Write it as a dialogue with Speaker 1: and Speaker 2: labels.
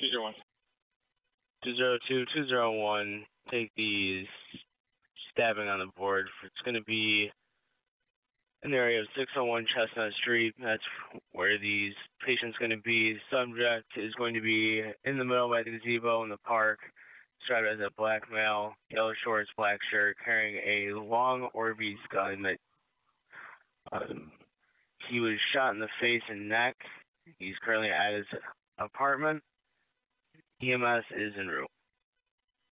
Speaker 1: 201.
Speaker 2: 202-201, take the stabbing on the board. It's going to be in the area of 601 Chestnut Street. That's where these patient's going to be. Subject is going to be in the middle by the gazebo in the park. Described as a black male, yellow shorts, black shirt, carrying a long Orbeez gun. He was shot in the face and neck. He's currently at his apartment. EMS is en route.